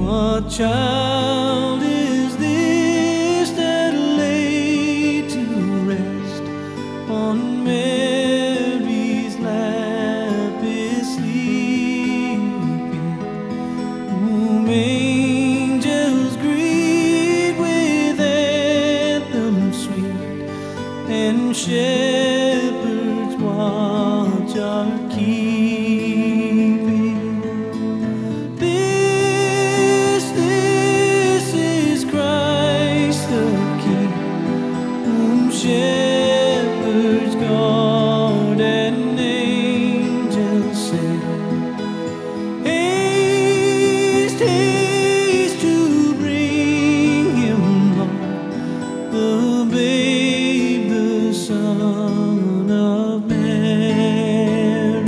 What child is this that lay to rest on Mary's lap is sleeping, whom angels greet with anthems sweet, and shepherds watch our keeping? Shepherds guard and angels sing, haste, haste to bring him, Lord, the babe, the Son of Mary.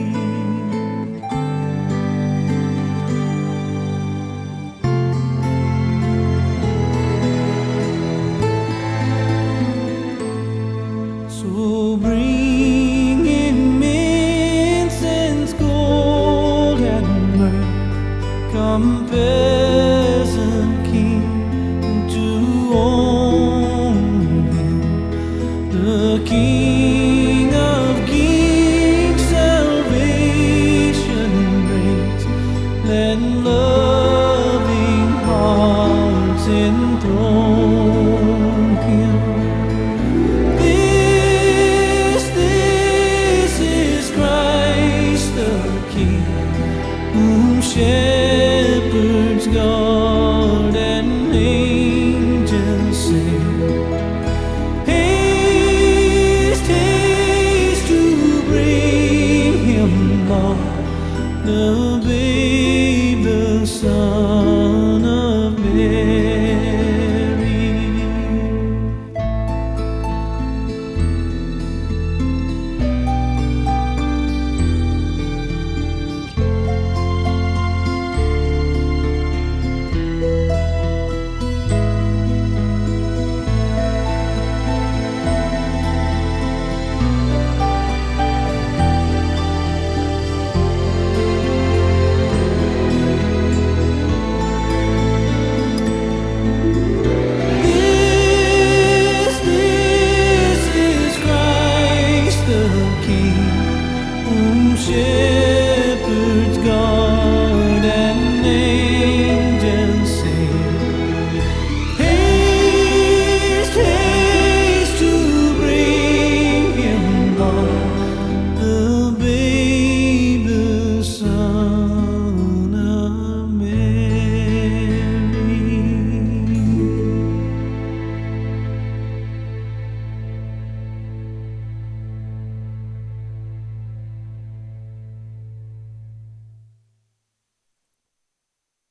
So bring him incense, gold, and myrrh. Come, peasant king, to own him, the King